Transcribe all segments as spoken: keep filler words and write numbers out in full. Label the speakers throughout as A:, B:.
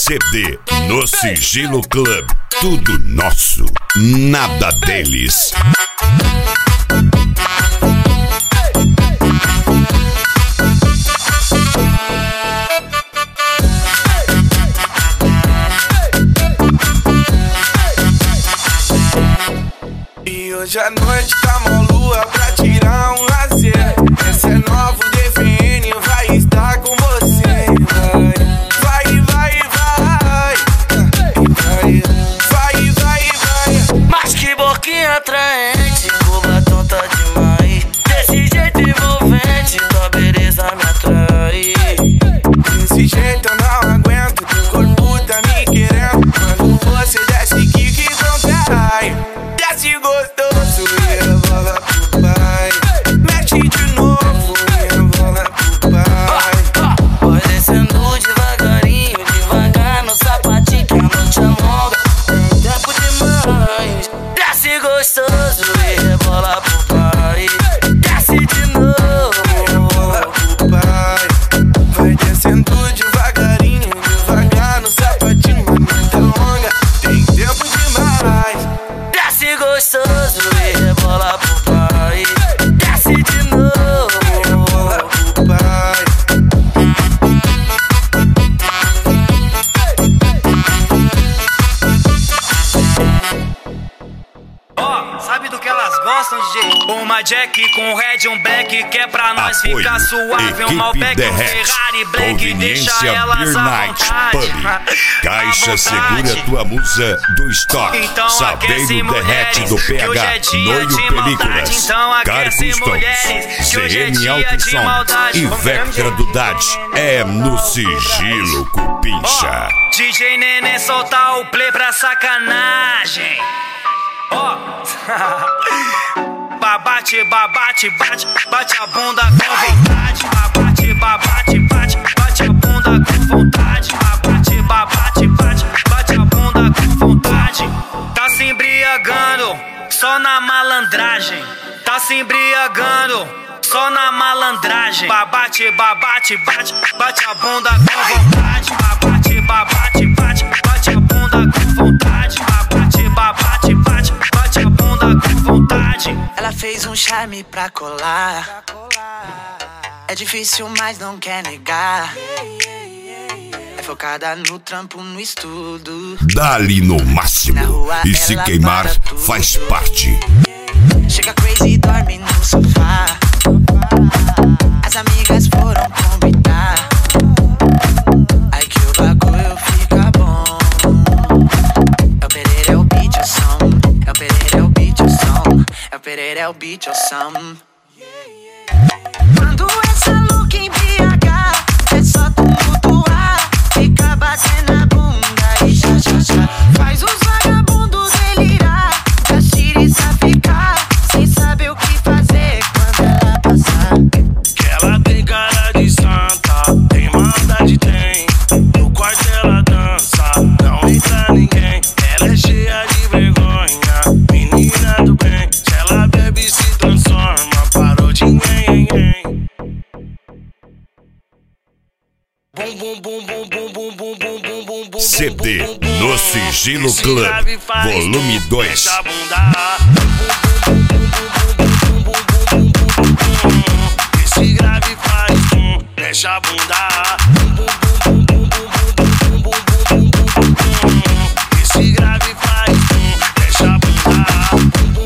A: C D no Sigilo Club. Tudo nosso, nada deles.
B: E hoje à noite tá mó lua pra tirar um lazer. Esse é novo D V N, vai estar com você. Vai, vai, vai, vai, vai, vai, vai.
C: Mas que boquinha atraente, o batom tá demais. Desse jeito envolvente, tua beleza me atrai.
B: Desse jeito eu não aguento, teu corpo tá me querendo. Quando você desce, que que contrai. Desce gostoso e rebola pro pai. Mexe de novo e rebola pro pai.
C: Vai descendo devagarinho, devagar no sapatinho que a noite é longa. Tempo demais. Desce gostoso e rebola pro pai. Desce de novo
B: e rebola pro pai. Vai descendo devagarinho, devagar no sapatinho, a noite é longa. Tem tempo demais.
C: Desce gostoso e rebola pro pai. Desce de novo
B: e rebola pro pai.
D: Ó, oh, sabe do que elas gostam, D J? Uma Jack com Red, um Black, que é pra nós
A: Apoio,
D: ficar suave. Um Malbec, um Ferrari Black, deixa elas à vontade.
A: Pub. Caixa segura tua musa do estoque.
D: Então
A: Saveiro derrete do P H, Noio Películas,
D: então
A: Car Customs, C M Alto Som e Vectra Dudade. É no Sigilo Cupincha.
D: Oh, D J Nenê soltar o play pra sacanagem. Ó, oh. Babate, babate, bate, bate a bunda com vontade. Babate, babate, bate, bate a bunda com vontade. Babate, babate, bate, bate a bunda com vontade. Tá se embriagando, só na malandragem. Tá se embriagando, só na malandragem. Babate, babate, bate, bate a bunda com vontade. Babate, babate, bate, bate a bunda com vontade. Babate, babate, bate, bate a bunda com vontade.
C: Ela fez um charme pra colar. É difícil, mas não quer negar. É focada no trampo, no estudo.
A: Dá-lhe no máximo.
C: Rua,
A: e se queimar, faz parte.
C: Chega crazy e dorme no sofá. As amigas foram convidar. Aí que o bagulho fica bom. É o Pereira, é o beat, o som. É o Pereira, é o beat, o som. É o Pereira, é o beat, o som. Quando essa look embriagar, é só tumultuar. Fica batendo a bunda e já, já, já. Faz os vagabundos delirar. Pra xiriça ficar sem saber o que fazer quando ela passar.
E: Que ela tem cara de santa, tem maldade, tem. No quarto ela dança, não entra ninguém. Ela é cheia de vergonha, menina do bem. Se ela bebe se transforma, parou de nhen, nhen. Bum, bum, bum, bum, bum, bum, bum, bum, bum, bum, bum.
A: C D no Sigilo Club, volume dois.
E: Esse grave faz um, mexe a bunda. Esse grave faz um, mexe a bunda.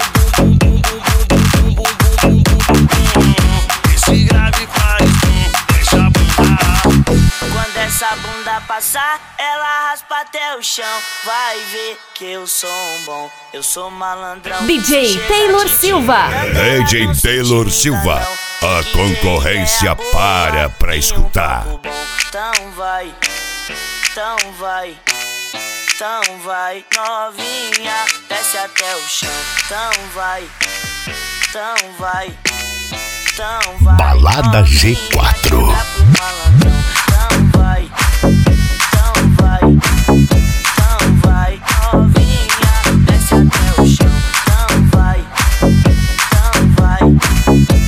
E: Esse grave faz um, mexe a bunda.
C: Quando essa bunda passar, ela raspa até o chão. Vai ver que eu sou um bom, eu sou malandrão.
F: D J Taylor Silva.
A: D J Taylor Silva. A concorrência para pra escutar.
C: Então vai, então vai, então vai, novinha, desce até o chão. Então vai, então vai, então vai.
A: Balada G quatro.
C: Então vai, então vai, então vai, novinha, desce até o chão. Então vai, então vai,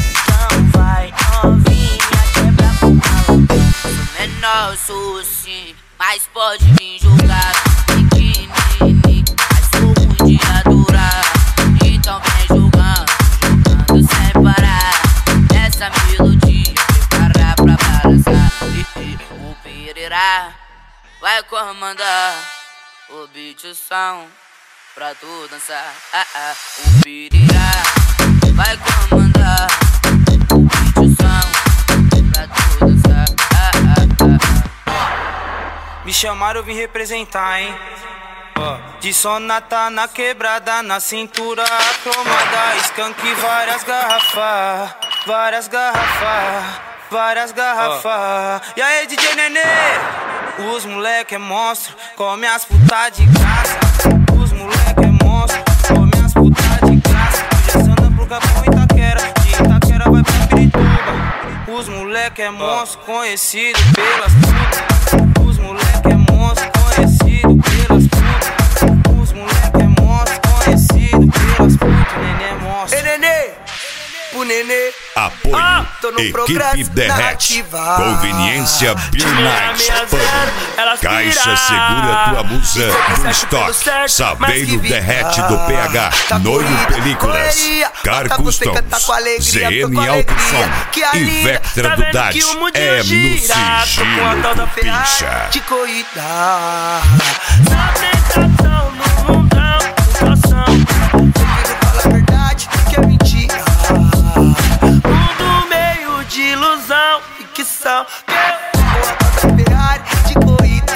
C: então vai, novinha, quebra pro malandrão. Sou menor, sou assim. mas pode me julgar. Biquíni, mas sou ruim de adorar. Então vem julgando, julgando sem parar. Essa melodia preparar pra balançar. O Pereira vai comandar o beat, o som pra tu dançar. Ah, ah. O Pereira vai comandar o beat, o som pra tu dançar. Ah, ah, ah.
D: Me chamaram, eu vim representar, hein? Ó, de sonata na quebrada, na cintura cromada, skunk várias garrafas, várias garrafas, várias garrafas. E aí, D J Nenê? Os moleque é monstro, come as putas de graça. Os moleque é monstro, come as putas de graça. Já anda pro Capão Itaquera, de Itaquera vai pra Pirituba. Os moleque é monstro, conhecido pelas putas. Os moleque é monstro, conhecido pelas putas. Os moleque é monstro, conhecido pelas putas. Nenê é monstro.
B: Ei, Nenê, pro Nenê.
A: Apoio,
B: Ah, tô no
A: Equipe
B: progresso,
A: Derrete,
B: narrativa.
A: Conveniência Beer Night, Pub, Caixa Segura Tua Musa do Estoque, Sabendo Derrete do P H, Noio Películas, Car Customs, Z M Alto Som e Vectra do Dade. É no sigilo do Pincha.
B: De corrida.
D: Na tentação, no mundão, situação.
B: Prefiro falar a verdade que é mentira.
D: Mundo meio de ilusão e ficção.
B: Boa Ferrari de corrida.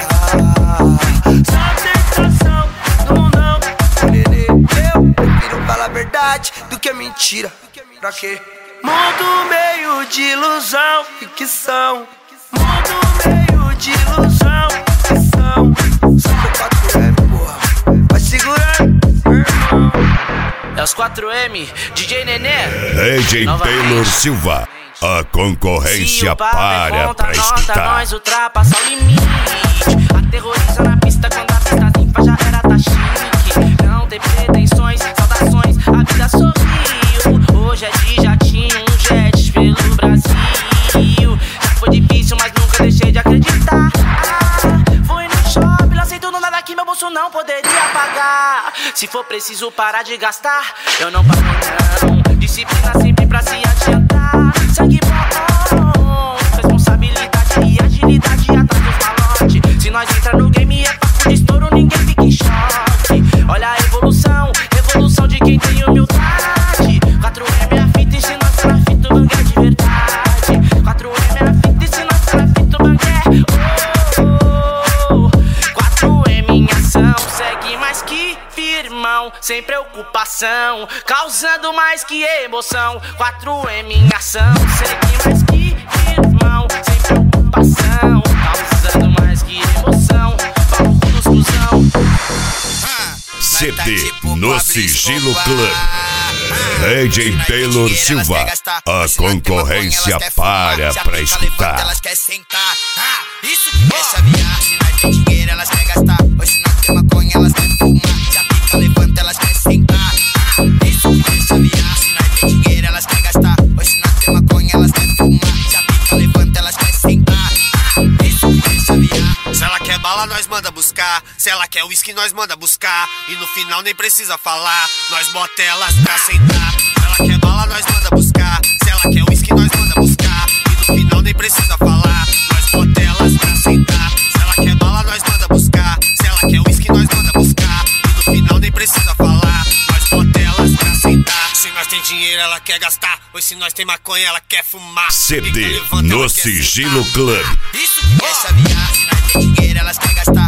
D: Na tentação, no mundão.
B: Nenê, eu prefiro falar a verdade do que a mentira. Pra quê?
D: Mundo meio de ilusão e ficção. Mundo meio de ilusão e ficção.
B: Só com quatro M, porra. Vai segurando, irmão.
C: É os quatro M, D J Nenê.
A: D J Taylor Silva, a concorrência para pra escutar.
C: Nós ultrapassa o limite. Aterroriza na pista quando a pista limpa já era tá chique. Não tem pretensões, saudações, a vida sorriu. Hoje é de jatinho, um jet pelo Brasil. Já foi difícil, mas nunca deixei de acreditar. Fui no shopping, lancei tudo nada que meu bolso não poderia pagar. Se for preciso parar de gastar, eu não paro não. Disciplina sempre pra se adiantar. Sangue bom, responsabilidade e agilidade atrás dos malotes. Se nós entra no game é papo de estouro, ninguém fica em choque. Olha a evolução, evolução de quem tem humildade. quatro M é a fita, ensina a ser a fita, o bangué de verdade. quatro M é a fita, ensina a ser a fita, o bangué. Oh, oh, oh. quatro M em ação, segue mais que firmão, sem preocupação, causando mais que emoção. quatro M em ação, segue mais que firmão, sem preocupação, causando mais que emoção. Vamos com exclusão.
A: C D no Sigilo Club. D J Taylor Silva, a concorrência para pra escutar.
B: Elas querem sentar. Isso que é chavear. Se nós tem dinheiro, elas querem gastar. Hoje se nós tem maconha, elas querem fumar. Já pica, levanta, elas querem sentar. Isso que é chavear. Se nós tem dinheiro, elas querem gastar. Hoje se nós tem maconha, elas querem fumar. Já pica, levanta, elas querem sentar. Isso que é chavear. Se ela quer bala, nós manda buscar. Se ela quer uísque, nós manda buscar. E no final nem precisa falar, nós bota elas pra sentar. Se ela quer bala, nós manda buscar. Se ela quer uísque, nós manda buscar. E no final nem precisa falar, nós bota elas pra sentar. Se ela quer bala, nós manda buscar. Se ela quer uísque, nós manda buscar. E no final nem precisa falar, nós bota elas pra sentar. Se nós tem dinheiro, ela quer gastar. Ou se nós tem maconha, ela quer fumar.
A: C D no Sigilo Club.
B: Isso que é chavear. Se nós tem dinheiro, elas querem gastar.